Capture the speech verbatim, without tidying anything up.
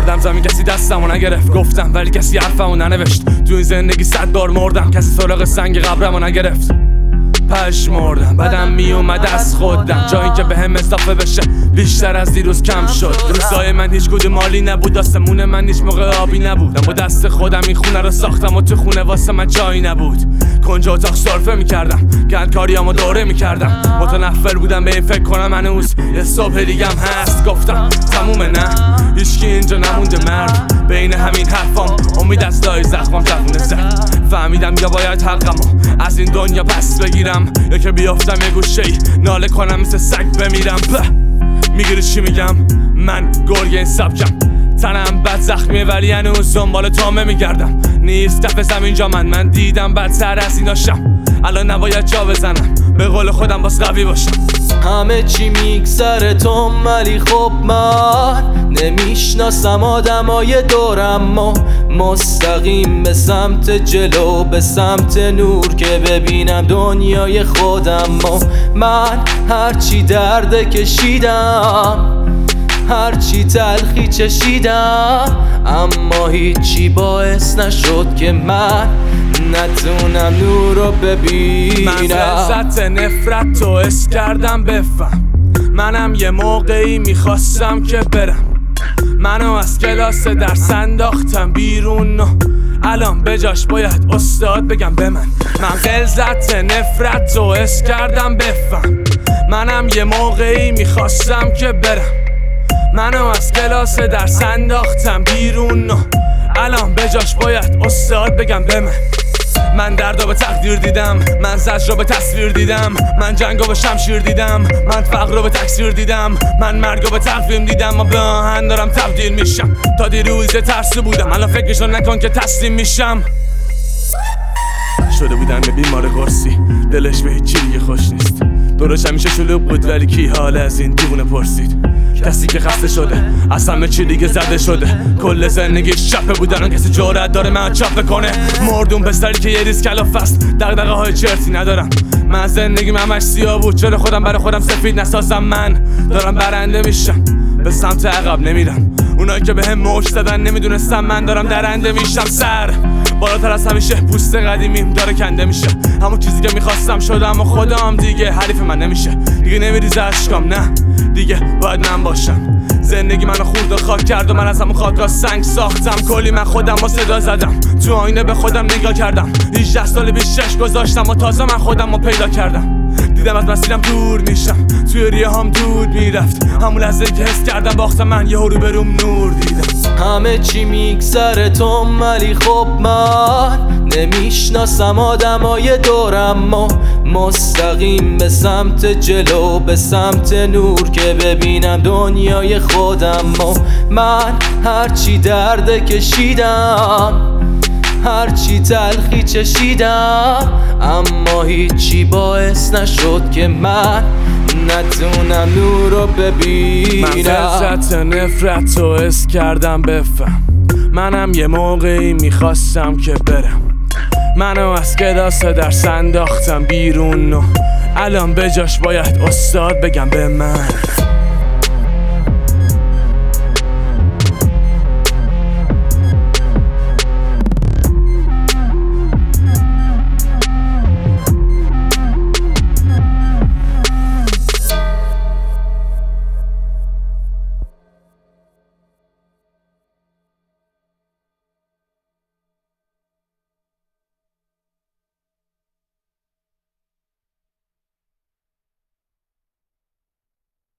مردم زمین کسی دستمو نگرفت، گفتم ولی کسی حرفمو ننوشت. تو این زندگی صد بار مردم، کسی سراغ سنگ قبرمو نگرفت. پشمردم بدم میومد از خودم، جایی که به هم اضافه بشه بیشتر از دیروز کم شد. روزای من هیچ کدوم مالی نبود، آسمون من هیچ موقع آبی نبود. با دست خودم این خونه رو ساختم و تو خونه واسه من جایی نبود. کنج اتاق سرفه میکردم، گندکاریامو دوره میکردم. متنفر بودم به این فکر کنم هنوز یه صبح دیگم هست. گفتم تمومه نه هیچکی اینجا نمونده مرد. بین همین حرفام امید از لای زخمم جوونه زد. فهمیدم یا باید حقمو از این دنیا پس بگیرم، یا که بیافتم یه گوشه‌ای ناله کنم مثل سگ بمیرم. میگیری چی میگم؟ من گرگ این سبکم، تنم بد زخمیه ولی هنوز دنبال تامه میگردم. نیست کف زمین جا من من دیدم بدتر از ایناشم. الان نباید جا بزنم، به قول خودم باز قوی باشم. همه چی میگذره تو ولی خب من نمیشناسم آدمای دورم و مستقیم به سمت جلو، به سمت نور که ببینم دنیای خودم. و من هرچی درد کشیدم، هرچی تلخی چشیدم، اما هیچی باعث نشد که من نتونم نور رو ببینم. من لذت نفرت تو حس کردم بفهم. منم یه موقعی میخواستم که برم، منو از کلاس درس انداختم بیرون و الان بجاش باید استاد بگم به من. من غلظت نفرت تو حس کردم بفهم. منم یه موقعی میخواستم که برم، منو از کلاس درس انداختم بیرون و الان بجاش باید استاد بگم به من. من دردو به تقدیر دیدم، من زجر رو به تصویر دیدم، من جنگو به شمشیر دیدم، من فقر رو به تکثیر دیدم، من مرگو به تقویم دیدم. و به آهن دارم تبدیل میشم. تا دیروز ترسو بودم، الان فکرشو نکن که تسلیم میشم. شده بودم یه بیمار قرصی، دلش به هیچی دیگه خوش نیست. دورش همیشه شلوغ بود ولی کی حال از این دیوونه پرسید. کسی که خسته شده از همه چی دیگه زده شده، کل زندگیش چپه بود الان کسی جرأت داره من چاپ کنه. مردون پسری که یه ریز کلاف است، دغدغه های چرتی ندارم. من زندگیم همش سیاه بود، چرا خودم برای خودم سفید نسازم؟ من دارم برنده میشم، به سمت عقب نمیرم. اونایی که به هم موج زدن نمیدونستم من دارم درنده میشم. سر بالاتر از همیشه، پوست قدیمیم داره کنده میشه. همون چیزی که میخواستم شدم و خودم دیگه حریف من نمیشه. دیگه نمیریزه اشکام، نه دیگه باید من باشم. زندگی منو خورد و خاک کرد و من از همون خاکا سنگ ساختم. کلی من خودم رو صدا زدم، تو آینه به خودم نگاه کردم. هجده سال پیش چشم گذاشتم و تازه من خودم رو پیدا کردم. دیدم از مسیرم دور میشم، توی ریه هم دود میرفت. همون لحظه که حس کردم باختم من یه رو بروم نور دیدم. همه چی میگذره تو ولی خب من نمیشناسم آدمای دورم و مستقیم به سمت جلو، به سمت نور که ببینم دنیای خودم. و من هرچی درد کشیدم، هرچی تلخی چشیدم، اما هیچی باعث نشد که من نتونم نور رو ببینم. من لذت نفرت تو حس کردم بفهم. منم یه موقعی میخواستم که برم، منو از کلاس درس انداختم بیرون و الان بجاش باید استاد بگم به من.